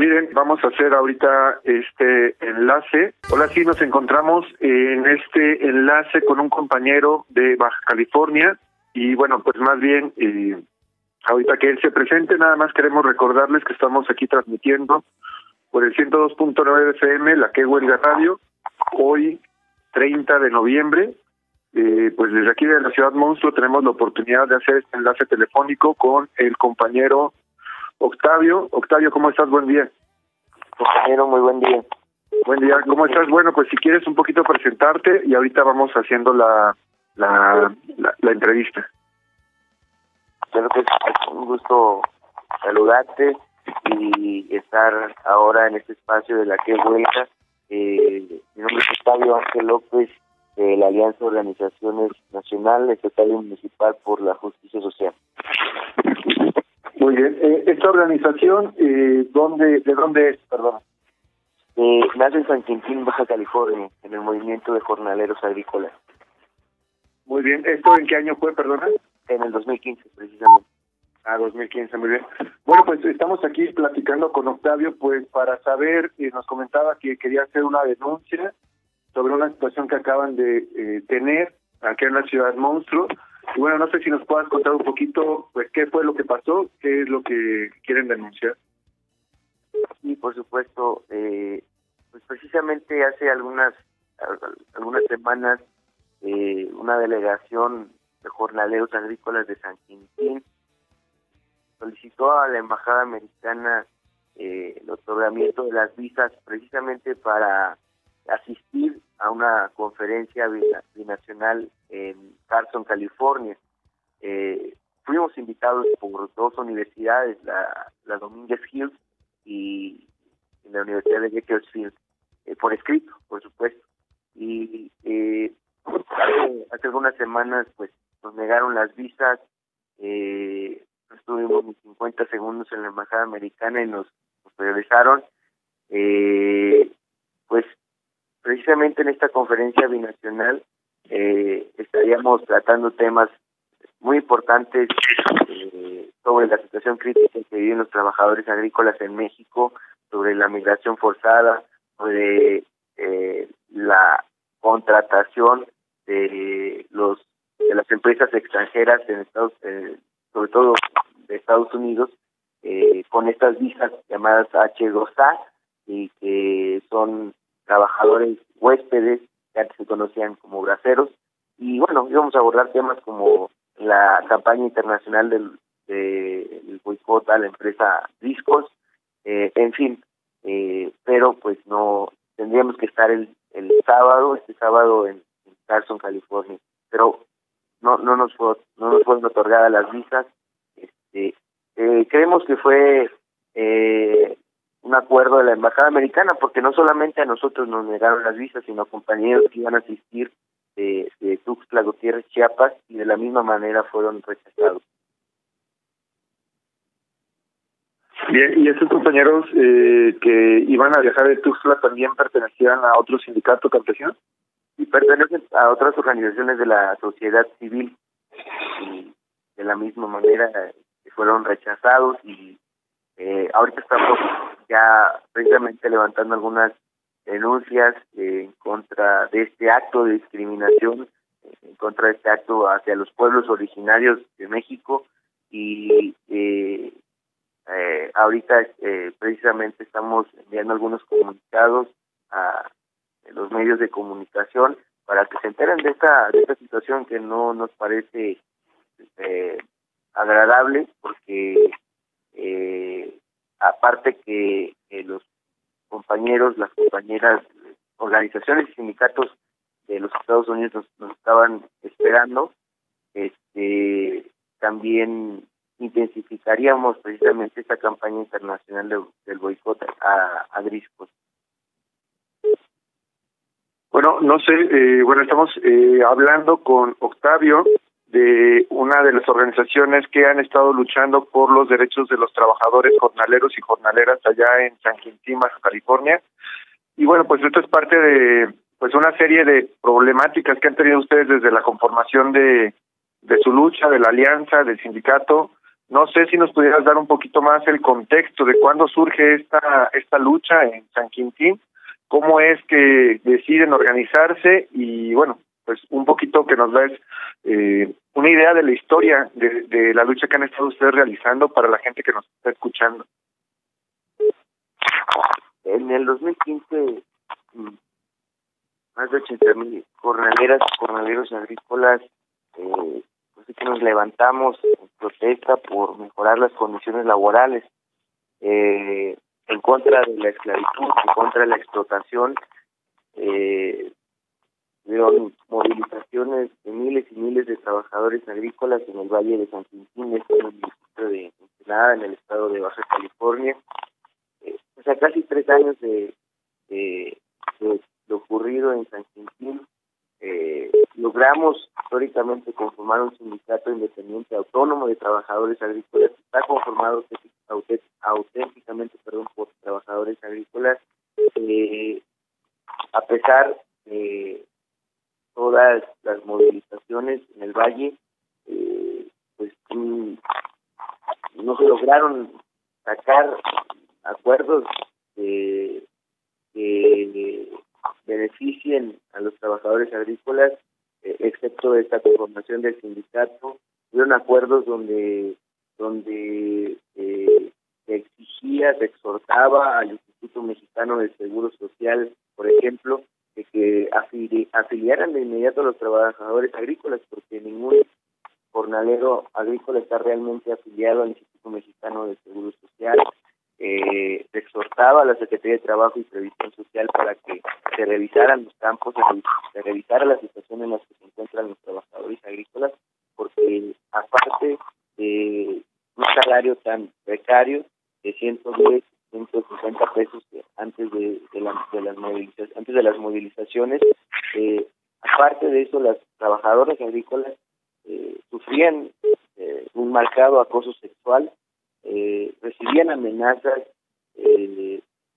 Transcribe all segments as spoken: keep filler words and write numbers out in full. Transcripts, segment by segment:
miren, vamos a hacer ahorita este enlace. Hola, sí, nos encontramos en este enlace con un compañero de Baja California y bueno, pues más bien, eh, ahorita que él se presente, nada más queremos recordarles que estamos aquí transmitiendo por el ciento dos punto nueve F M, la que huelga radio, hoy treinta de noviembre. Eh, pues desde aquí de la Ciudad Monstruo tenemos la oportunidad de hacer este enlace telefónico con el compañero Octavio. Octavio, ¿cómo estás? Buen día. Compañero, muy buen día. Buen día, ¿cómo estás? Bueno, pues si quieres un poquito presentarte y ahorita vamos haciendo la la, la, la entrevista. Creo que es un gusto saludarte y estar ahora en este espacio de la que huelga. Eh, mi nombre es Octavio Ángel López, de la Alianza de Organizaciones Nacional, Estatal y Municipal por la Justicia Social. Muy bien. Eh, esta organización, eh, ¿dónde, ¿de dónde es? Perdón. Eh, nace en San Quintín, Baja California, en el movimiento de jornaleros agrícolas. Muy bien. ¿Esto en qué año fue, perdona? En el dos mil quince, precisamente. Ah, dos mil quince, muy bien. Bueno, pues estamos aquí platicando con Octavio, pues para saber, eh, nos comentaba que quería hacer una denuncia sobre una situación que acaban de eh, tener aquí en la Ciudad Monstruo. Y bueno, no sé si nos puedas contar un poquito, pues, qué fue lo que pasó, qué es lo que quieren denunciar. Sí, por supuesto. Eh, pues precisamente hace algunas algunas semanas eh, una delegación de jornaleros agrícolas de San Quintín solicitó a la Embajada Americana eh, el otorgamiento de las visas precisamente para asistir a una conferencia binacional en Carson, California. Eh, fuimos invitados por dos universidades, la, la Domínguez Hills y la Universidad de Bakersfield, eh, por escrito, por supuesto. Y eh, hace, hace algunas semanas pues nos negaron las visas, eh, estuvimos ni cincuenta segundos en la Embajada Americana y nos, nos regresaron. Eh, pues precisamente en esta conferencia binacional eh, estaríamos tratando temas muy importantes eh, sobre la situación crítica que viven los trabajadores agrícolas en México, sobre la migración forzada, sobre eh, la contratación de los de las empresas extranjeras en Estados, eh, sobre todo de Estados Unidos, eh, con estas visas llamadas H dos A y que son trabajadores huéspedes que antes se conocían como braceros. Y bueno, íbamos a abordar temas como la campaña internacional del, de, del boicot a la empresa Discos, eh, en fin, eh, pero pues no tendríamos que estar el, el sábado, este sábado en, en Carson, California, pero no no nos fue, no nos fueron otorgadas las visas. Este, eh, creemos que fue eh, un acuerdo de la Embajada Americana, porque no solamente a nosotros nos negaron las visas, sino a compañeros que iban a asistir de, de Tuxtla Gutiérrez, Chiapas, y de la misma manera fueron rechazados. Bien, ¿y esos compañeros eh, que iban a viajar de Tuxtla también pertenecían a otro sindicato campesino? Y pertenecen a otras organizaciones de la sociedad civil, y de la misma manera eh, fueron rechazados. Y eh, ahorita estamos ya precisamente levantando algunas denuncias eh, en contra de este acto de discriminación, eh, en contra de este acto hacia los pueblos originarios de México. Y eh, eh, ahorita eh, precisamente estamos enviando algunos comunicados a los medios de comunicación para que se enteren de esta de esta situación que no nos parece eh, agradable, porque eh, aparte que eh, los compañeros, las compañeras, organizaciones y sindicatos de los Estados Unidos nos, nos estaban esperando, este también intensificaríamos precisamente esta campaña internacional de, del boicot a, a Discos. Bueno, no sé, eh, bueno, estamos eh, hablando con Octavio de una de las organizaciones que han estado luchando por los derechos de los trabajadores jornaleros y jornaleras allá en San Quintín, Baja California. Y bueno, pues esto es parte de pues una serie de problemáticas que han tenido ustedes desde la conformación de, de su lucha, de la alianza, del sindicato, No sé si nos pudieras dar un poquito más el contexto de cuándo surge esta esta lucha en San Quintín, cómo es que deciden organizarse y, bueno, pues un poquito que nos des eh, una idea de la historia de, de la lucha que han estado ustedes realizando para la gente que nos está escuchando. En el dos mil quince, más de ochenta mil jornaleras y jornaleros agrícolas eh, pues que nos levantamos en protesta por mejorar las condiciones laborales, eh, en contra de la esclavitud, en contra de la explotación. Eh, Hubieron movilizaciones de miles y miles de trabajadores agrícolas en el Valle de San Quintín, en el municipio de Ensenada, en el estado de Baja California. Eh, pues a casi tres años de, de, de lo ocurrido en San Quintín, eh, logramos históricamente conformar un sindicato independiente autónomo de trabajadores agrícolas que está conformado auténticamente perdón, por trabajadores agrícolas, eh, a pesar de todas las movilizaciones en el Valle, eh, pues mm, no se lograron sacar acuerdos que, que beneficien a los trabajadores agrícolas, eh, excepto esta conformación del sindicato. Hubieron acuerdos donde donde eh, se exigía, se exhortaba al Instituto Mexicano del Seguro Social, por ejemplo, de que afili afiliaran de inmediato a los trabajadores agrícolas, porque ningún jornalero agrícola está realmente afiliado al Instituto Mexicano del Seguro Social. Eh, se exhortaba a la Secretaría de Trabajo y Previsión Social para que se revisaran los campos, se, se revisara la situación en la que se encuentran los trabajadores agrícolas, porque aparte de un salario tan precario de ciento diez, ciento cincuenta pesos antes de, de, la, de las movilizaciones, antes de las movilizaciones, eh, aparte de eso, las trabajadoras agrícolas eh, sufrían eh, un marcado acoso sexual, eh, recibían amenazas, eh,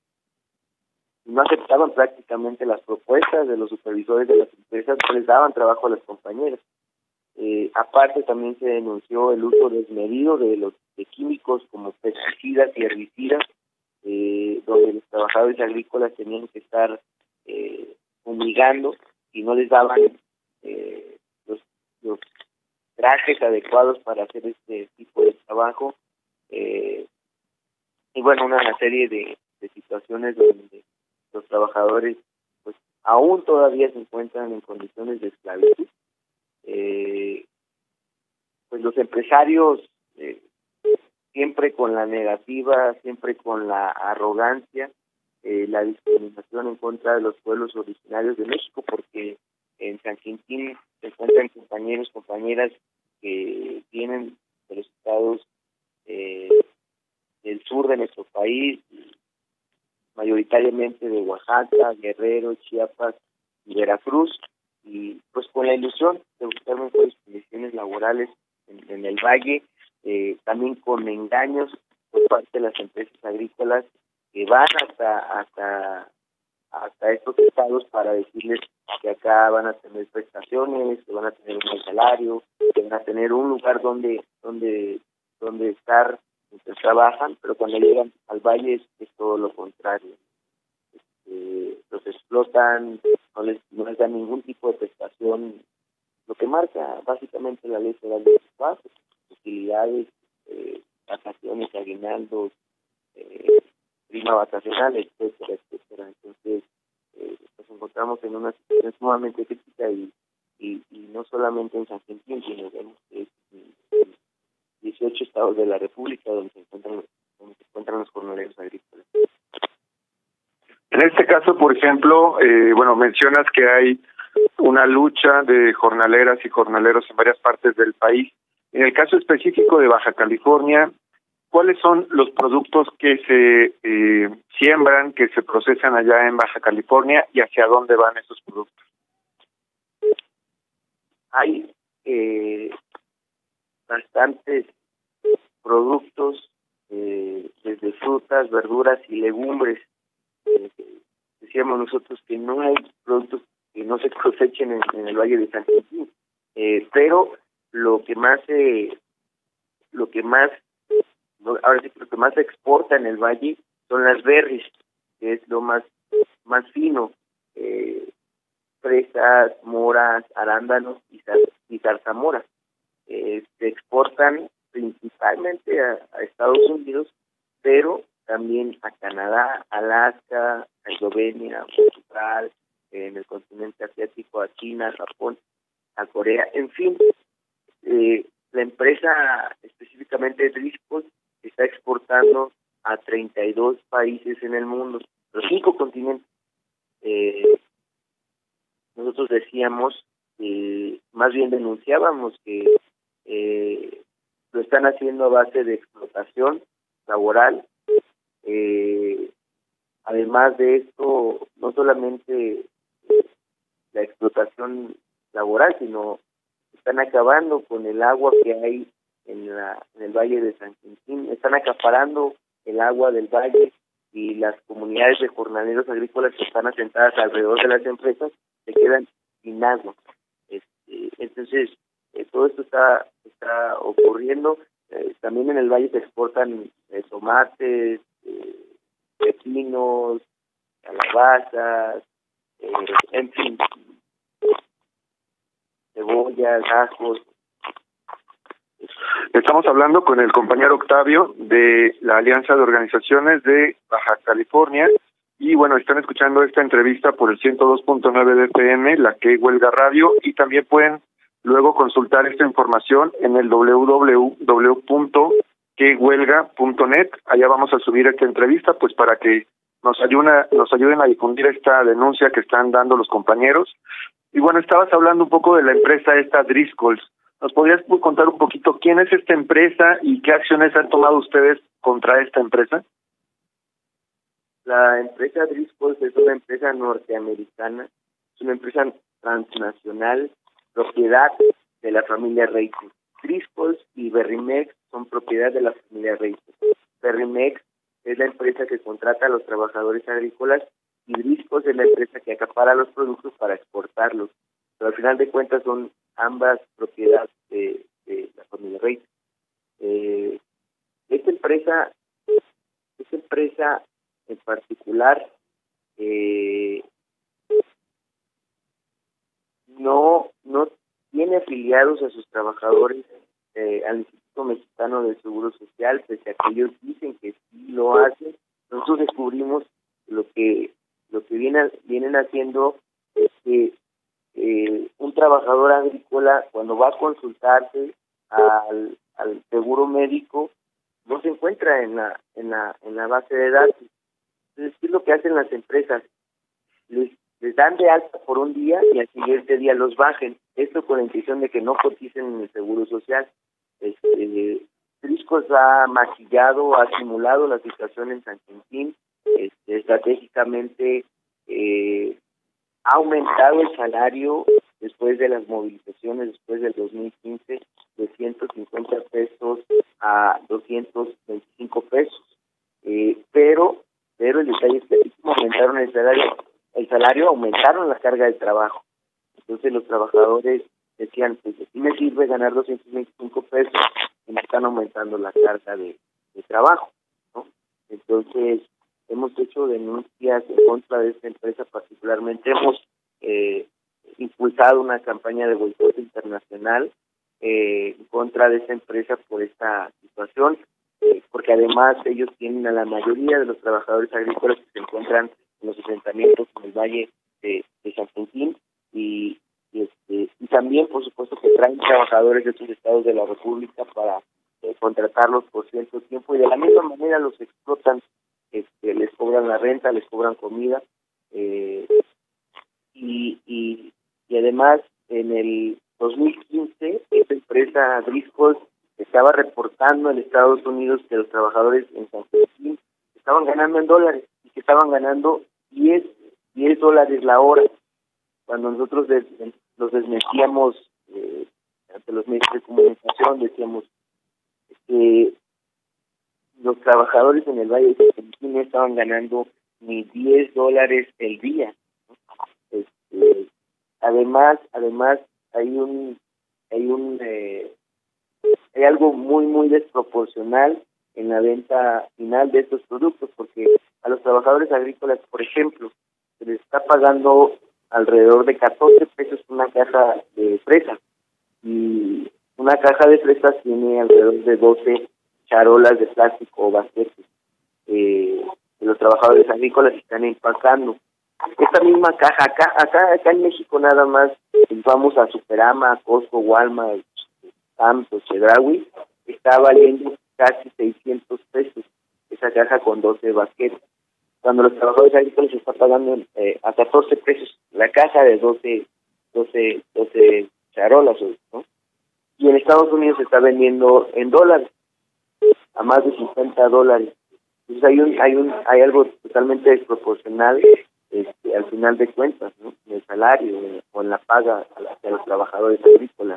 no aceptaban prácticamente las propuestas de los supervisores de las empresas, no les daban trabajo a las compañeras. Eh, aparte también se denunció el uso desmedido de los de químicos como pesticidas y herbicidas, eh, donde los trabajadores agrícolas tenían que estar eh, fumigando y no les daban eh, los, los trajes adecuados para hacer este tipo de trabajo. Eh, y bueno, una serie de, de situaciones donde los trabajadores pues aún todavía se encuentran en condiciones de esclavitud. Eh, pues los empresarios eh, siempre con la negativa, siempre con la arrogancia, eh, la discriminación en contra de los pueblos originarios de México, porque en San Quintín se encuentran compañeros, compañeras que vienen de los estados eh, del sur de nuestro país, mayoritariamente de Oaxaca, Guerrero, Chiapas y Veracruz, y pues con la ilusión de buscar mejores condiciones laborales en, en el Valle, eh, también con engaños por parte de las empresas agrícolas que van hasta hasta hasta estos estados para decirles que acá van a tener prestaciones, que van a tener un buen salario, que van a tener un lugar donde donde donde estar mientras trabajan, pero cuando llegan al Valle es, es todo lo contrario. Este, los explotan, no les, no les dan ningún tipo de prestación, lo que marca básicamente la ley federal de los trabajos, utilidades, eh, vacaciones, aguinaldos, eh, prima vacacional, etcétera, etcétera. Entonces, eh, nos encontramos en una situación sumamente crítica y, y, y no solamente en San Quintín, sino vemos que es en dieciocho estados de la República donde se encuentran, donde se encuentran los jornaleros agrícolas. En este caso, por ejemplo, eh, bueno, mencionas que hay una lucha de jornaleras y jornaleros en varias partes del país. En el caso específico de Baja California, ¿cuáles son los productos que se eh, siembran, que se procesan allá en Baja California y hacia dónde van esos productos? Hay eh, bastantes productos, eh, desde frutas, verduras y legumbres. Eh, decíamos nosotros que no hay productos que no se cosechen en, en el Valle de San Quintín, eh, pero lo que más se lo que más, ahora sí, lo que más se exporta en el valle son las berries, que es lo más, más fino, eh, fresas, moras, arándanos y, zar- y zarzamoras. Eh, se exportan principalmente a, a Estados Unidos, pero también a Canadá, Alaska, a Eslovenia, Portugal, eh, en el continente asiático, a China, a Japón, a Corea, en fin. Eh, la empresa específicamente Driscoll está exportando a treinta y dos países en el mundo, los cinco continentes. Eh, nosotros decíamos, eh, más bien denunciábamos que eh, lo están haciendo a base de explotación laboral. Eh, además de esto, no solamente la explotación laboral, sino están acabando con el agua que hay en, la, en el Valle de San Quintín, están acaparando el agua del valle, y las comunidades de jornaleros agrícolas que están asentadas alrededor de las empresas se quedan sin agua. Este, entonces, eh, todo esto está está ocurriendo. Eh, también en el valle se exportan eh, tomates, eh, pepinos, calabazas, eh, en fin, cebollas, ajos. Estamos hablando con el compañero Octavio de la Alianza de Organizaciones de Baja California, y bueno, están escuchando esta entrevista por el ciento dos punto nueve de F M, la que Huelga Radio, y también pueden luego consultar esta información en el doble u doble u doble u punto que huelga punto net. Allá vamos a subir esta entrevista, pues para que nos ayuda, nos ayuden a difundir esta denuncia que están dando los compañeros. Y bueno, estabas hablando un poco de la empresa esta Driscoll. ¿Nos podrías contar un poquito quién es esta empresa y qué acciones han tomado ustedes contra esta empresa? La empresa Driscoll es una empresa norteamericana, es una empresa transnacional, propiedad de la familia Reyes. Driscoll y Berrymex son propiedad de la familia Reyes. Berrymex es la empresa que contrata a los trabajadores agrícolas, y Driscoll es la empresa que acapara los productos para exportarlos. Pero al final de cuentas son ambas propiedades de, de la familia Reyes. Eh, esta empresa, esta empresa en particular, eh, no no tiene afiliados a sus trabajadores eh, al Instituto Mexicano del Seguro Social, pese a que ellos dicen que sí lo hacen. Nosotros descubrimos lo que lo que vienen vienen haciendo es que eh, un trabajador agrícola, cuando va a consultarse al, al seguro médico, no se encuentra en la en la en la base de datos. Entonces, ¿qué es lo que hacen las empresas? Les, les dan de alta por un día y al siguiente día los bajen. Esto con la intención de que no coticen en el Seguro Social. Este, Driscoll ha maquillado, ha simulado la situación en San Quintín. Este, estratégicamente eh, ha aumentado el salario después de las movilizaciones, después del dos mil quince, de ciento cincuenta pesos a doscientos veinticinco pesos. Eh, pero pero el detalle es que así como aumentaron el salario, el salario aumentaron la carga de trabajo. Entonces los trabajadores decían, pues aquí me sirve ganar doscientos veinticinco pesos y me están aumentando la carga de, de trabajo, ¿no? Entonces hemos hecho denuncias en contra de esta empresa, particularmente hemos eh, impulsado una campaña de boicot internacional eh, en contra de esta empresa por esta situación, eh, porque además ellos tienen a la mayoría de los trabajadores agrícolas que se encuentran en los asentamientos en el Valle de, de San Quintín, y, y, este, y también, por supuesto, que traen trabajadores de otros estados de la República para eh, contratarlos por cierto tiempo, y de la misma manera los explotan, este, les cobran la renta, les cobran comida, eh, y, y, y además en el dos mil quince esta empresa Driscoll estaba reportando en Estados Unidos que los trabajadores en San Quintín estaban ganando en dólares y que estaban ganando diez dólares la hora. Cuando nosotros des, los desmentíamos eh, ante los medios de comunicación, decíamos que los trabajadores en el Valle de San Quintín no estaban ganando ni diez dólares el día, ¿no? Este, además, además hay un hay un eh, hay algo muy, muy desproporcional en la venta final de estos productos, porque a los trabajadores agrícolas, por ejemplo, se les está pagando alrededor de catorce pesos una caja de fresas, y una caja de fresas tiene alrededor de doce charolas de plástico o basquetes eh, que los trabajadores agrícolas están empacando. Esta misma caja, acá acá acá en México nada más, vamos a Superama, Costco, Walmart, Sam's o Chedraui, está valiendo casi seiscientos pesos esa caja con doce basquetes, cuando los trabajadores agrícolas se están pagando eh, a catorce pesos la caja de doce, doce, doce charolas, ¿no? Y en Estados Unidos se está vendiendo en dólares, a más de cincuenta dólares. Entonces hay un, hay un, hay algo totalmente desproporcional este, al final de cuentas, ¿no? En el salario o en la paga hacia los trabajadores agrícolas.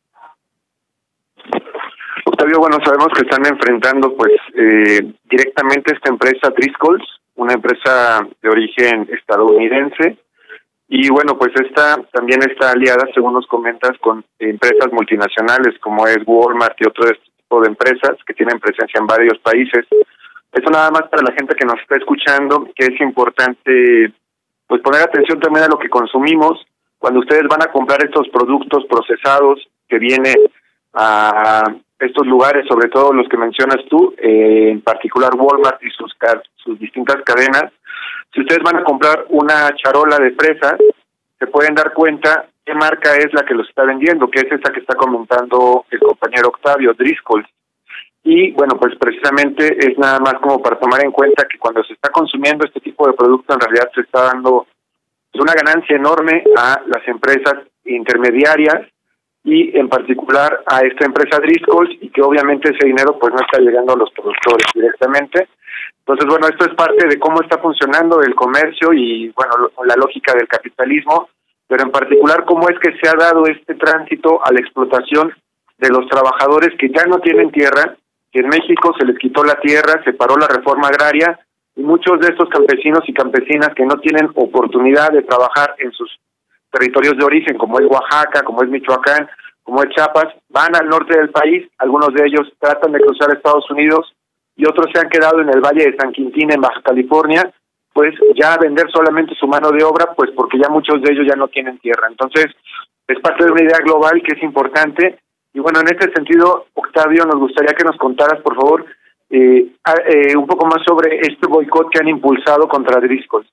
Octavio, bueno, sabemos que están enfrentando pues eh, directamente esta empresa Driscoll's, una empresa de origen estadounidense, y bueno, pues esta también está aliada, según nos comentas, con empresas multinacionales como es Walmart y otro de este tipo de empresas que tienen presencia en varios países. Eso nada más para la gente que nos está escuchando, que es importante pues poner atención también a lo que consumimos cuando ustedes van a comprar estos productos procesados que vienen a estos lugares, sobre todo los que mencionas tú, eh, en particular Walmart y sus sus distintas cadenas. Si ustedes van a comprar una charola de fresas, se pueden dar cuenta qué marca es la que los está vendiendo, que es esa que está comentando el compañero Octavio, Driscoll's. Y bueno, pues precisamente es nada más como para tomar en cuenta que cuando se está consumiendo este tipo de producto, en realidad se está dando una ganancia enorme a las empresas intermediarias y en particular a esta empresa Driscoll's, y que obviamente ese dinero pues no está llegando a los productores directamente. Entonces, bueno, esto es parte de cómo está funcionando el comercio y, bueno, la lógica del capitalismo, pero en particular cómo es que se ha dado este tránsito a la explotación de los trabajadores que ya no tienen tierra, que en México se les quitó la tierra, se paró la reforma agraria, y muchos de estos campesinos y campesinas que no tienen oportunidad de trabajar en sus territorios de origen, como es Oaxaca, como es Michoacán, como es Chiapas, van al norte del país, algunos de ellos tratan de cruzar a Estados Unidos y otros se han quedado en el Valle de San Quintín, en Baja California, pues ya a vender solamente su mano de obra, pues porque ya muchos de ellos ya no tienen tierra. Entonces, es parte de una idea global que es importante. Y bueno, en este sentido, Octavio, nos gustaría que nos contaras, por favor, eh, eh, un poco más sobre este boicot que han impulsado contra Driscoll's.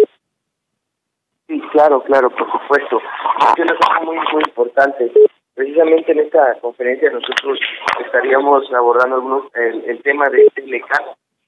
Sí, claro, claro, por supuesto. Es algo muy, muy importante. Precisamente en esta conferencia nosotros estaríamos abordando algunos el, el tema de este legal.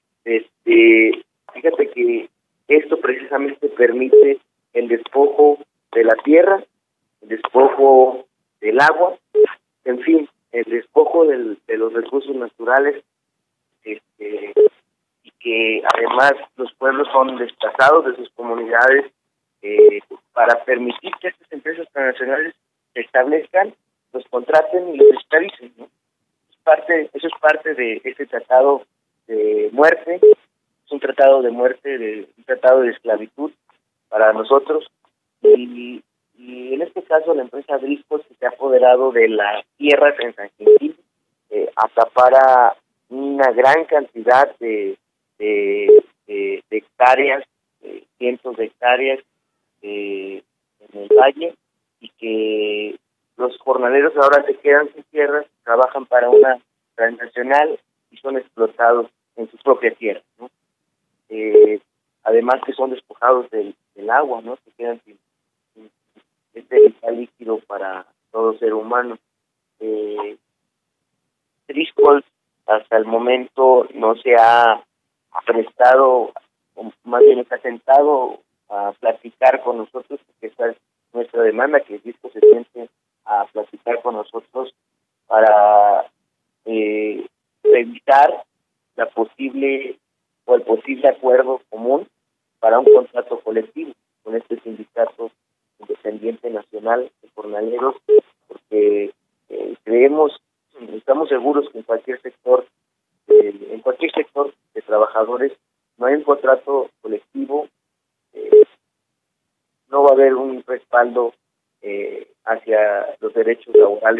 Este, fíjate que esto precisamente permite el despojo de la tierra, el despojo del agua, en fin, el despojo del, de los recursos naturales, este, y que además los pueblos son desplazados de sus comunidades eh, para permitir que estas empresas transnacionales se establezcan, los contraten y los esclavicen, ¿no? Es parte, eso es parte de ese tratado de muerte, es un tratado de muerte, de un tratado de esclavitud para nosotros, y, y en este caso la empresa Driscoll's se ha apoderado de las tierras en San Quintín, eh, acapara una gran cantidad de, de, de, de hectáreas, de cientos de hectáreas eh, en el valle, y que los jornaleros ahora se quedan sin tierras, trabajan para una transnacional y son explotados en su propia tierra, ¿no? Eh, además que son despojados del, del agua, ¿no? Se quedan sin, sin este vital líquido para todo ser humano. Eh, Driscoll's hasta el momento no se ha prestado, o más bien está sentado a platicar con nosotros, porque esta es nuestra demanda, que el disco se siente a platicar con nosotros para eh, revisar la posible o el posible acuerdo común para un contrato colectivo con este sindicato independiente nacional de jornaleros, porque eh, creemos, estamos seguros que en cualquier sector, eh, en cualquier sector de trabajadores no hay un contrato colectivo, eh, no va a haber un respaldo eh, hacia los derechos laborales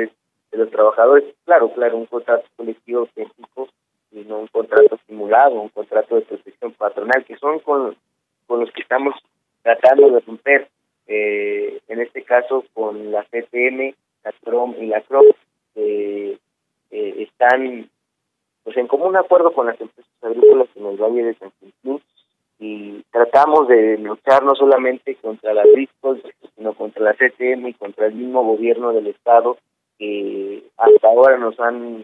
de los trabajadores. Claro, claro, un contrato colectivo auténtico y no un contrato simulado, un contrato de protección patronal, que son con, con los que estamos tratando de romper, eh, en este caso con la C T M, la CROM y la CROP, que eh, están pues en común acuerdo con las empresas agrícolas en el Valle de San Quintín, y tratamos de luchar no solamente contra las Driscoll, sino contra la C T M y contra el mismo gobierno del estado, que hasta ahora nos han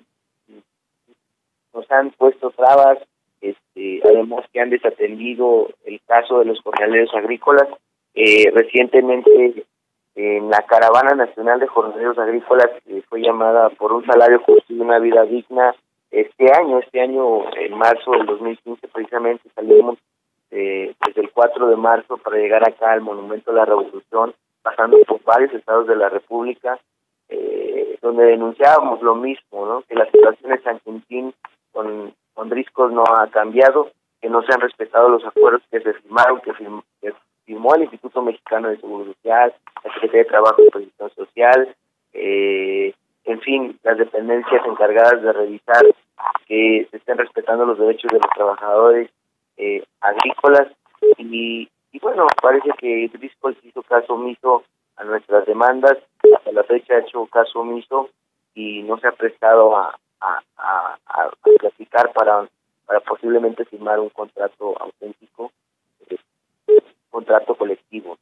nos han puesto trabas, este, además que han desatendido el caso de los jornaleros agrícolas. Eh, recientemente en la Caravana Nacional de Jornaleros Agrícolas eh, fue llamada por un salario justo y una vida digna. Este año, este año en marzo del dos mil quince precisamente salimos eh, desde el cuatro de marzo para llegar acá al Monumento a la Revolución, pasando por varios estados de la República, eh, donde denunciábamos lo mismo, ¿no? Que la situación en San Quintín con, con Driscoll no ha cambiado, que no se han respetado los acuerdos que se firmaron, que, firm, que firmó el Instituto Mexicano de Seguro Social, la Secretaría de Trabajo y Previsión Social, eh, en fin, las dependencias encargadas de revisar que se estén respetando los derechos de los trabajadores eh, agrícolas, y, y bueno, parece que Driscoll hizo caso omiso a nuestras demandas, hasta la fecha ha hecho caso omiso y no se ha prestado a a, a, a platicar para, para posiblemente firmar un contrato auténtico, eh, contrato colectivo.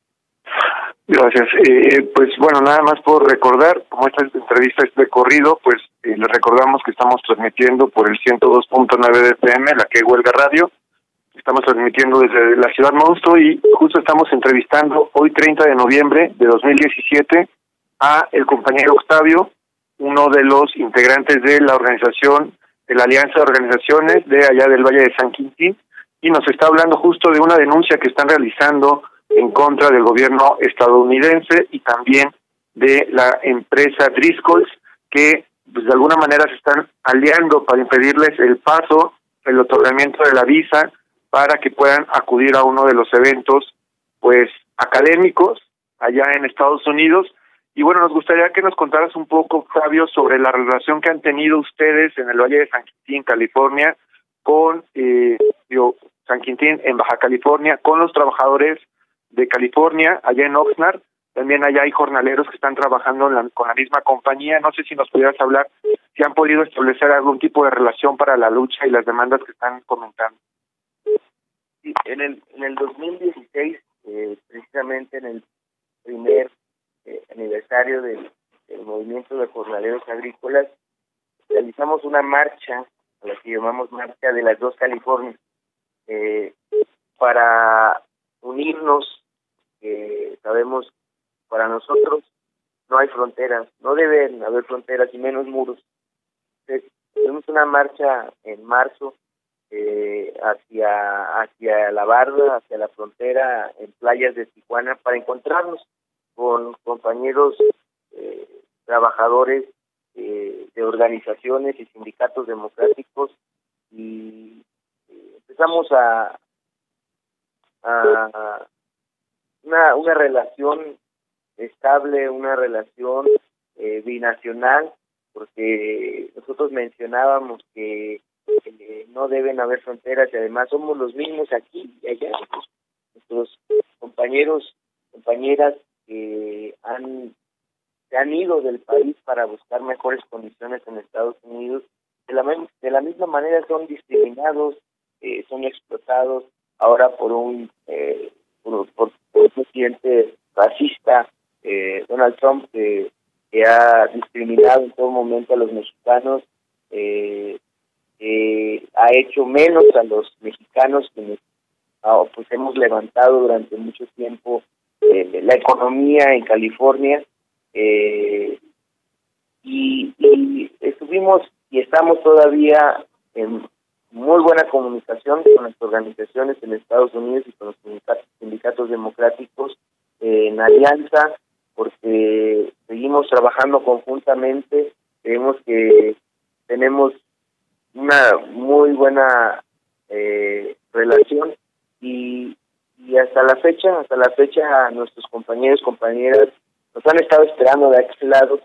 Gracias. Eh, pues bueno, nada más por recordar, como esta entrevista es de corrido, pues eh, les recordamos que estamos transmitiendo por el ciento dos punto nueve de F M, la que Huelga Radio. Estamos transmitiendo desde la Ciudad Monstruo y justo estamos entrevistando hoy treinta de noviembre de dos mil diecisiete a el compañero Octavio, uno de los integrantes de la organización, de la Alianza de Organizaciones de allá del Valle de San Quintín, y nos está hablando justo de una denuncia que están realizando en contra del gobierno estadounidense y también de la empresa Driscoll, que pues, de alguna manera se están aliando para impedirles el paso, el otorgamiento de la visa, para que puedan acudir a uno de los eventos pues académicos allá en Estados Unidos. Y bueno, nos gustaría que nos contaras un poco, Fabio, sobre la relación que han tenido ustedes en el Valle de San Quintín, California, con eh, digo, San Quintín en Baja California, con los trabajadores de California, allá en Oxnard. También allá hay jornaleros que están trabajando en la, con la misma compañía. No sé si nos pudieras hablar si han podido establecer algún tipo de relación para la lucha y las demandas que están comentando. Sí, en el, en el dos mil dieciséis, eh, precisamente en el primer Eh, aniversario del, del movimiento de jornaleros agrícolas, realizamos una marcha, a la que llamamos Marcha de las Dos Californias, eh, para unirnos. Eh, sabemos, para nosotros no hay fronteras, no deben haber fronteras y menos muros. Entonces, tuvimos una marcha en marzo eh, hacia hacia la barda, hacia la frontera, en playas de Tijuana, para encontrarnos con compañeros eh, trabajadores eh, de organizaciones y sindicatos democráticos, y eh, empezamos a, a una, una relación estable, una relación eh, binacional, porque nosotros mencionábamos que eh, no deben haber fronteras y además somos los mismos aquí y allá. Nuestros compañeros, compañeras que han se han ido del país para buscar mejores condiciones en Estados Unidos, de la, de la misma manera son discriminados, eh, son explotados ahora por un eh, por, por, por un presidente racista, eh, Donald Trump, que, que ha discriminado en todo momento a los mexicanos, eh, eh, ha hecho menos a los mexicanos, que ah, pues hemos levantado durante mucho tiempo Eh, la economía en California, eh, y, y estuvimos y estamos todavía en muy buena comunicación con las organizaciones en Estados Unidos y con los sindicatos, sindicatos democráticos eh, en alianza, porque seguimos trabajando conjuntamente. Creemos que tenemos una muy buena eh, relación, y y hasta la fecha, hasta la fecha nuestros compañeros, compañeras nos han estado esperando de aquel lado.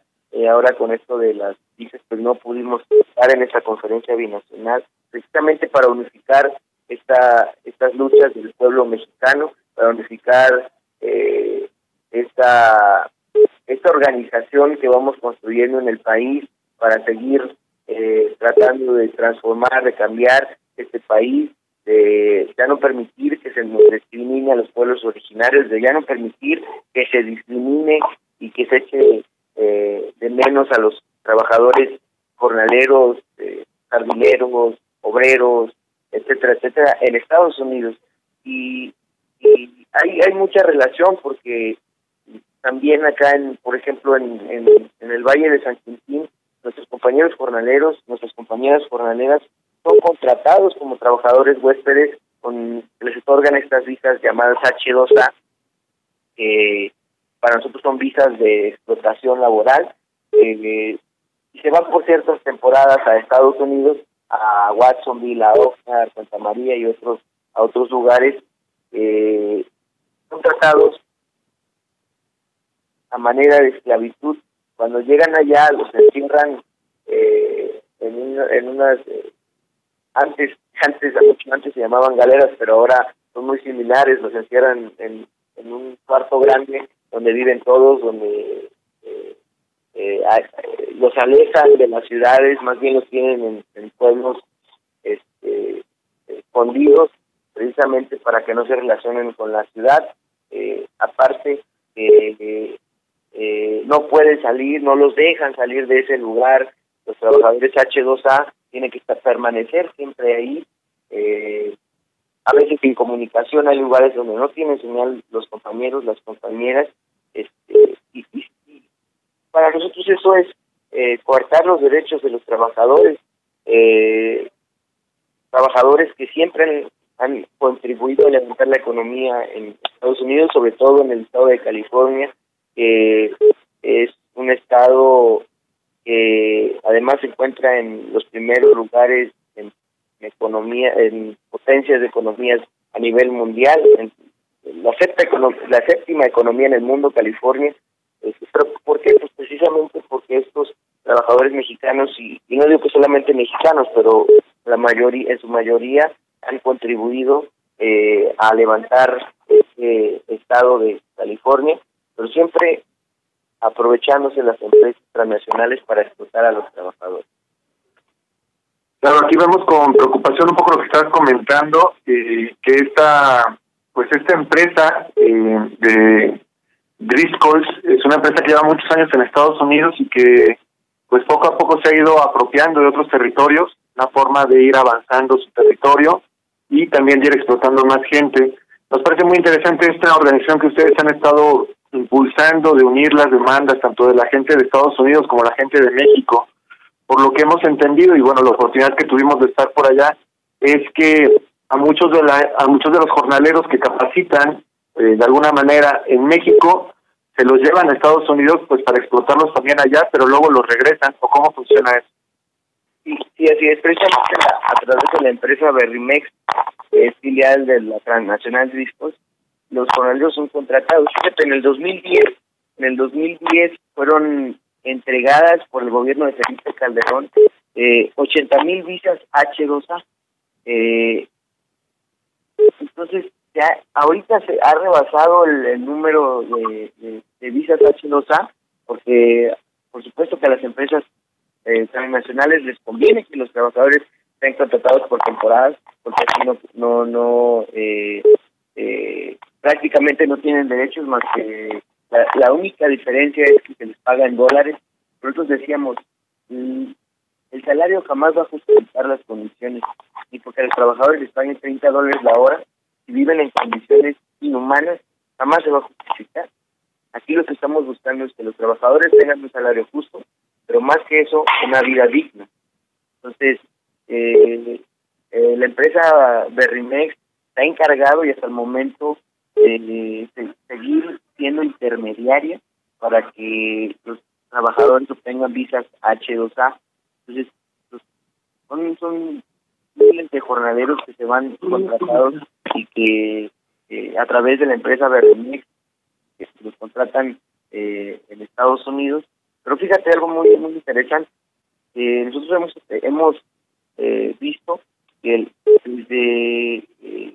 eh, ahora con esto de las visas, pues no pudimos estar en esta conferencia binacional, precisamente para unificar esta estas luchas del pueblo mexicano, para unificar eh, esta esta organización que vamos construyendo en el país para seguir eh, tratando de transformar, de cambiar este país, de ya no permitir que se nos discrimine a los pueblos originarios, de ya no permitir que se discrimine y que se eche eh, de menos a los trabajadores jornaleros, eh, jardineros, obreros, etcétera, etcétera, en Estados Unidos. Y, y hay hay mucha relación porque también acá, en por ejemplo, en, en, en el Valle de San Quintín, nuestros compañeros jornaleros, nuestras compañeras jornaleras son contratados como trabajadores huéspedes, con les otorgan estas visas llamadas H dos A, que para nosotros son visas de explotación laboral, eh, y se van por ciertas temporadas a Estados Unidos, a Watsonville, a Oxnard, Santa María y otros a otros lugares. Eh, son tratados a manera de esclavitud. Cuando llegan allá los encierran eh, en, una, en unas eh, antes antes mucho antes se llamaban galeras, pero ahora son muy similares. Los encierran en, en un cuarto grande donde viven todos, donde eh, eh, los alejan de las ciudades, más bien los tienen en, en pueblos este, escondidos, precisamente para que no se relacionen con la ciudad. Eh, aparte eh, eh, no pueden salir, no los dejan salir de ese lugar. Los trabajadores H dos A tienen que estar, permanecer siempre ahí. Eh, a veces sin comunicación, hay lugares donde no tienen señal los compañeros, las compañeras, este, y, y, y para nosotros eso es eh, coartar los derechos de los trabajadores, eh, trabajadores que siempre han, han contribuido a levantar la economía en Estados Unidos, sobre todo en el estado de California, que es un estado que además se encuentra en los primeros lugares en economía, en potencias de economías a nivel mundial, en la, séptima, la séptima economía en el mundo, California. Pero ¿por qué? Pues precisamente porque estos trabajadores mexicanos, y, y no digo que solamente mexicanos, pero la mayoría, en su mayoría han contribuido eh, a levantar este estado de California, pero siempre aprovechándose las empresas transnacionales para explotar a los trabajadores. Claro, aquí vemos con preocupación un poco lo que estás comentando, eh, que esta, pues esta empresa eh, de Driscoll's es una empresa que lleva muchos años en Estados Unidos y que pues poco a poco se ha ido apropiando de otros territorios, una forma de ir avanzando su territorio y también de ir explotando más gente. Nos parece muy interesante esta organización que ustedes han estado impulsando, de unir las demandas tanto de la gente de Estados Unidos como la gente de México. Por lo que hemos entendido, y bueno, la oportunidad que tuvimos de estar por allá, es que a muchos de la, a muchos de los jornaleros que capacitan eh, de alguna manera en México, se los llevan a Estados Unidos pues para explotarlos también allá, pero luego los regresan. ¿O cómo funciona eso? Sí, sí, así es. Precisamente a, a través de la empresa Berrimex, que es filial de la transnacional Driscoll's, los jornaleros son contratados. Fíjate, en el dos mil diez, en el dos mil diez fueron entregadas por el gobierno de Felipe Calderón eh, ochenta mil visas H dos A. Eh, entonces, ya ahorita se ha rebasado el, el número de, de, de visas H dos A, porque por supuesto que a las empresas eh, transnacionales les conviene que los trabajadores sean contratados por temporadas, porque así no, no, no eh, eh, prácticamente no tienen derechos más que la, la única diferencia es que se les paga en dólares. Nosotros decíamos, mm, el salario jamás va a justificar las condiciones, y porque a los trabajadores les paguen treinta dólares la hora, si viven en condiciones inhumanas, jamás se va a justificar. Aquí lo que estamos buscando es que los trabajadores tengan un salario justo, pero más que eso, una vida digna. Entonces, eh, eh, la empresa Berrimex está encargado y hasta el momento de, de seguir siendo intermediaria para que los trabajadores obtengan visas H dos A. Entonces, pues, son, son miles de jornaleros que se van contratados y que eh, a través de la empresa Berrimex, que los contratan eh, en Estados Unidos, Pero fíjate algo muy muy interesante. Eh, nosotros hemos hemos eh, visto que el, desde eh,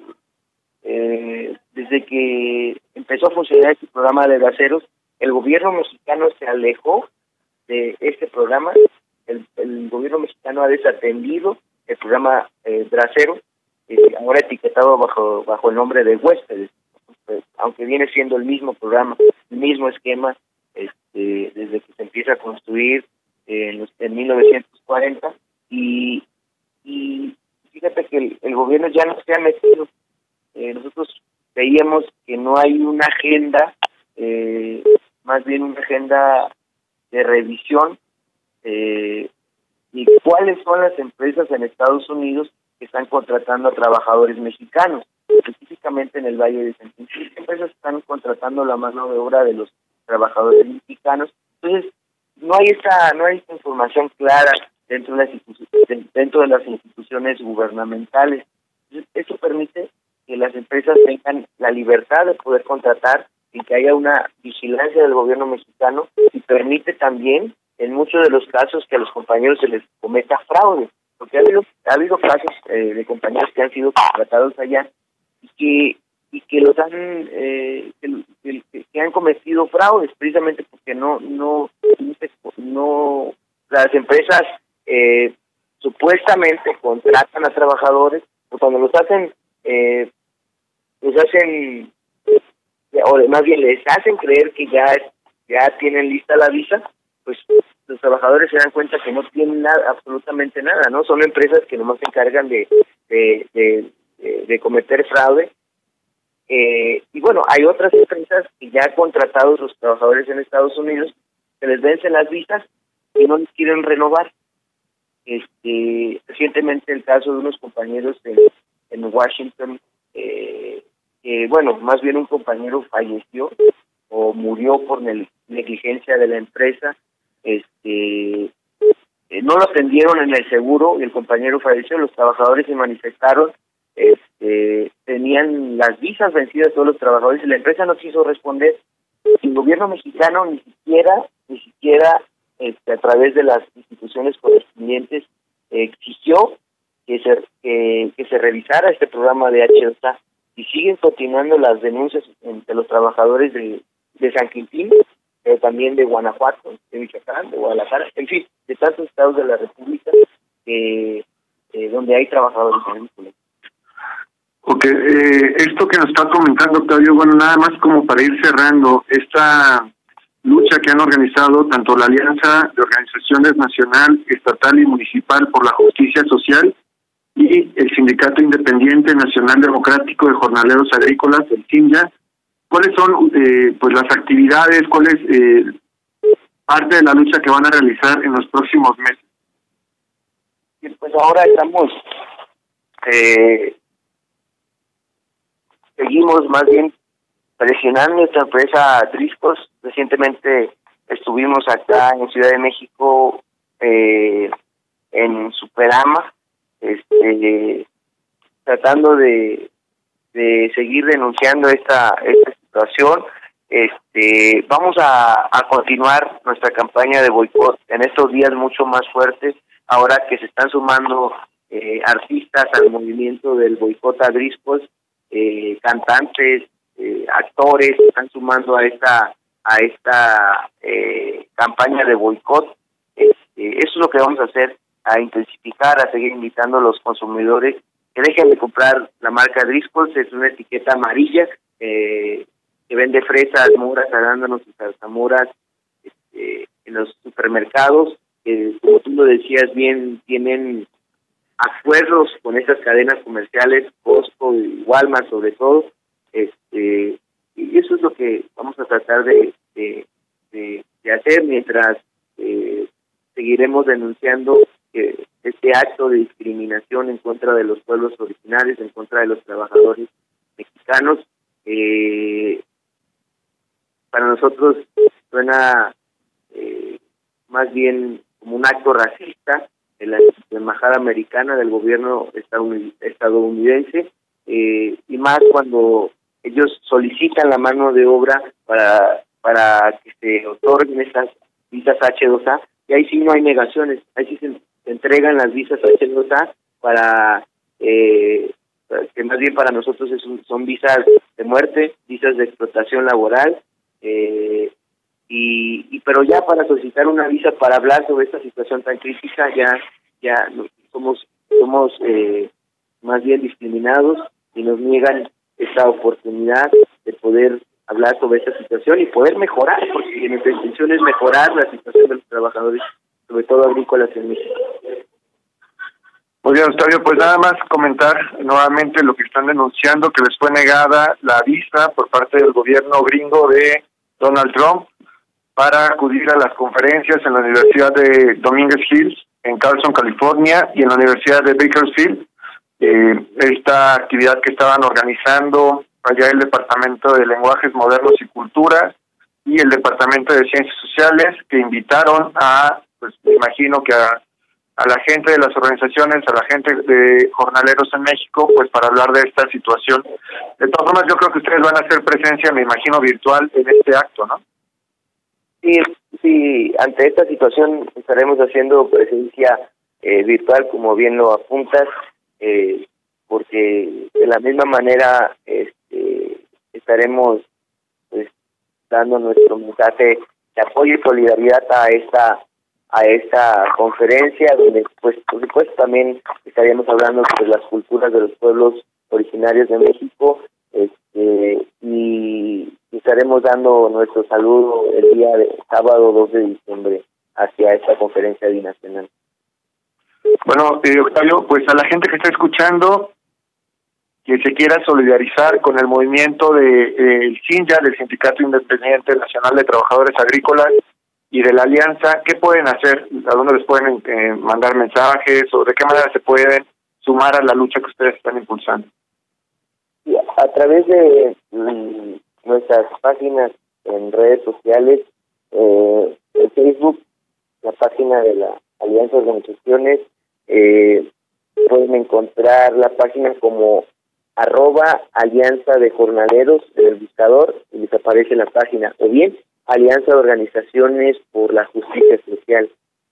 eh, desde que empezó a funcionar este programa de braceros, el gobierno mexicano se alejó de este programa. El, el gobierno mexicano ha desatendido el programa eh, bracero, eh, ahora etiquetado bajo bajo el nombre de huéspedes, pues, aunque viene siendo el mismo programa, el mismo esquema, este, desde que se empieza a construir eh, en, los, en mil novecientos cuarenta, y, y fíjate que el, el gobierno ya no se ha metido. Eh, nosotros veíamos que no hay una agenda, eh, más bien una agenda de revisión, eh, y cuáles son las empresas en Estados Unidos que están contratando a trabajadores mexicanos, específicamente en el Valle de San Francisco. ¿Qué empresas están contratando la mano de obra de los trabajadores mexicanos? Entonces, no hay esta, no hay esta información clara dentro de las instituciones, dentro de las instituciones gubernamentales. Entonces, esto permite que las empresas tengan la libertad de poder contratar y que haya una vigilancia del gobierno mexicano, y permite también, en muchos de los casos, que a los compañeros se les cometa fraude, porque ha habido, ha habido casos eh, de compañeros que han sido contratados allá y que y que los han eh, que, que, que han cometido fraudes, precisamente porque no no no las empresas eh, supuestamente contratan a trabajadores, o cuando los hacen eh, los hacen o más bien les hacen creer que ya ya tienen lista la visa, pues los trabajadores se dan cuenta que no tienen nada, absolutamente nada, ¿no? Son empresas que nomás se encargan de de, de, de, de cometer fraude. Eh, y bueno, hay otras empresas que ya han contratado a los trabajadores en Estados Unidos, se les vencen las visas y no les quieren renovar. Este, recientemente el caso de unos compañeros en, en Washington, eh, que bueno, más bien un compañero falleció o murió por negligencia de la empresa. Este, eh, no lo atendieron en el seguro y el compañero falleció. Los trabajadores se manifestaron, este, tenían las visas vencidas todos los trabajadores y la empresa no quiso responder. El gobierno mexicano ni siquiera, ni siquiera este, a través de las instituciones correspondientes eh, exigió que se que, que se revisara este programa de H dos A, y siguen continuando las denuncias entre los trabajadores de, de San Quintín, pero también de Guanajuato, de Michoacán, de Guadalajara, en fin, de tantos estados de la República eh, eh, donde hay trabajadores agrícolas. Ok, eh, esto que nos está comentando Octavio, bueno, nada más como para ir cerrando esta lucha que han organizado tanto la Alianza de Organizaciones Nacional, Estatal y Municipal por la Justicia Social y el Sindicato Independiente Nacional Democrático de Jornaleros Agrícolas, el SINDA. ¿Cuáles son eh, pues las actividades, cuál es eh, parte de la lucha que van a realizar en los próximos meses? Y pues ahora estamos, eh, seguimos más bien presionando nuestra empresa Driscoll's. Recientemente estuvimos acá en Ciudad de México, eh, en Superama, este, tratando de de seguir denunciando esta esta situación. Este, vamos a, a continuar nuestra campaña de boicot en estos días mucho más fuertes, ahora que se están sumando eh, artistas al movimiento del boicot a Driscoll's, eh, cantantes, eh, actores se están sumando a esta a esta eh, campaña de boicot. Este, eso es lo que vamos a hacer, a intensificar, a seguir invitando a los consumidores que dejen de comprar la marca Driscoll's. Es una etiqueta amarilla eh, que vende fresas, moras, arándanos y zarzamoras este, en los supermercados. Eh, como tú lo decías bien, tienen acuerdos con estas cadenas comerciales, Costco y Walmart sobre todo, este y eso es lo que vamos a tratar de de, de, de hacer mientras eh, seguiremos denunciando que este acto de discriminación en contra de los pueblos originarios, en contra de los trabajadores mexicanos. Eh, para nosotros suena eh, más bien como un acto racista de la embajada americana, del gobierno estadounidense, eh, y más cuando ellos solicitan la mano de obra para para que se otorguen estas visas hache dos a, y ahí sí no hay negaciones, ahí sí se entregan las visas hache dos a para, eh, que más bien para nosotros es un, son visas de muerte, visas de explotación laboral, eh, y, y pero ya para solicitar una visa para hablar sobre esta situación tan crítica ya ya somos somos eh, más bien discriminados y nos niegan esta oportunidad de poder hablar sobre esta situación y poder mejorar, porque nuestra intención es mejorar la situación de los trabajadores, sobre todo agrícolas en México. Muy bien, Octavio, pues nada más comentar nuevamente lo que están denunciando, que les fue negada la visa por parte del gobierno gringo de Donald Trump para acudir a las conferencias en la Universidad de Dominguez Hills, en Carson, California, y en la Universidad de Bakersfield. Eh, esta actividad que estaban organizando allá el Departamento de Lenguajes Modernos y Cultura y el Departamento de Ciencias Sociales, que invitaron a, pues me imagino que a, a la gente de las organizaciones, a la gente de jornaleros en México, pues para hablar de esta situación. De todas formas, yo creo que ustedes van a hacer presencia, me imagino, virtual en este acto, ¿no? Sí, sí, ante esta situación estaremos haciendo presencia eh, virtual, como bien lo apuntas, eh, porque de la misma manera este, estaremos pues, dando nuestro mensaje de apoyo y solidaridad a esta a esta conferencia, donde pues por supuesto también estaríamos hablando sobre las culturas de los pueblos originarios de México, este y estaremos dando nuestro saludo el día de sábado dos de diciembre hacia esta conferencia binacional. Bueno, eh, Octavio, pues a la gente que está escuchando, que se quiera solidarizar con el movimiento de eh, el SINYA, del Sindicato Independiente Nacional de Trabajadores Agrícolas, y de la Alianza, ¿qué pueden hacer? ¿A dónde les pueden eh, mandar mensajes? ¿O de qué manera se pueden sumar a la lucha que ustedes están impulsando? A través de mm, nuestras páginas en redes sociales, eh, en Facebook, la página de la Alianza de Organizaciones, eh, pueden encontrar la página como arroba Alianza de Jornaleros en el buscador y les aparece la página, o bien Alianza de Organizaciones por la Justicia Social.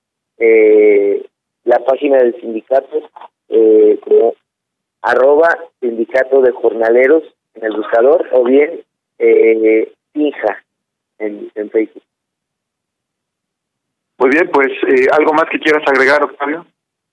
Eh, la página del sindicato eh, como arroba Sindicato de Jornaleros en el buscador, o bien eh, Inja en, en Facebook. Muy bien, pues eh, ¿algo más que quieras agregar, Octavio?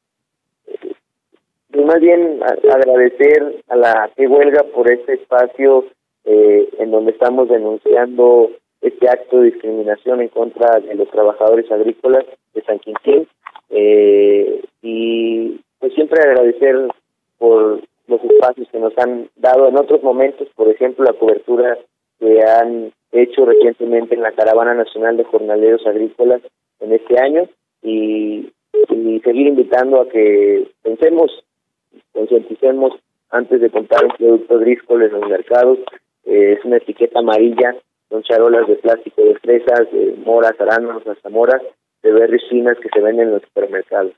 Y más bien a, agradecer a la que huelga por este espacio eh, en donde estamos denunciando este acto de discriminación en contra de los trabajadores agrícolas de San Quintín, eh, y pues siempre agradecer por los espacios que nos han dado en otros momentos, por ejemplo la cobertura que han hecho recientemente en la Caravana Nacional de Jornaleros Agrícolas en este año, y, y seguir invitando a que pensemos, concienticemos antes de comprar un producto agrícola en los mercados. Eh, es una etiqueta amarilla, son charolas de plástico de fresas, de moras, arándanos, zamoras, de berries finas que se venden en los supermercados.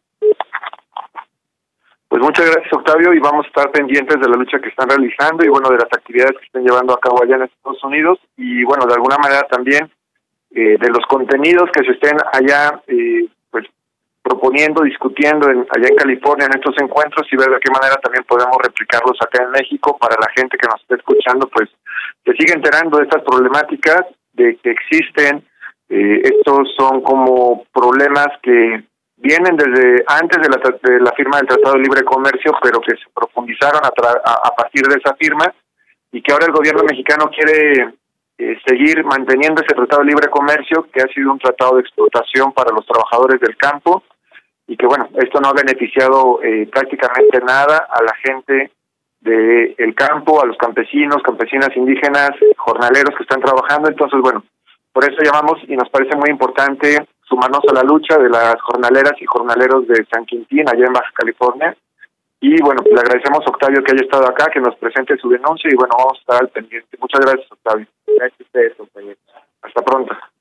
Pues muchas gracias, Octavio, y vamos a estar pendientes de la lucha que están realizando y bueno, de las actividades que están llevando a cabo allá en Estados Unidos y bueno, de alguna manera también eh, de los contenidos que se estén allá eh, pues proponiendo, discutiendo en, allá en California en estos encuentros y ver de qué manera también podemos replicarlos acá en México para la gente que nos esté escuchando, pues se sigue enterando de estas problemáticas, de que existen. Eh, estos son como problemas que vienen desde antes de la, de la firma del Tratado de Libre Comercio, pero que se profundizaron a, tra a, a partir de esa firma y que ahora el gobierno mexicano quiere eh, seguir manteniendo ese Tratado de Libre Comercio, que ha sido un tratado de explotación para los trabajadores del campo y que, bueno, esto no ha beneficiado eh, prácticamente nada a la gente del de campo, a los campesinos, campesinas indígenas, jornaleros que están trabajando. Entonces, bueno, por eso llamamos y nos parece muy importante sumarnos a la lucha de las jornaleras y jornaleros de San Quintín, allá en Baja California. Y bueno, le agradecemos a Octavio que haya estado acá, que nos presente su denuncia y bueno, vamos a estar al pendiente. Muchas gracias, Octavio. Gracias a ustedes, compañeros. Hasta pronto.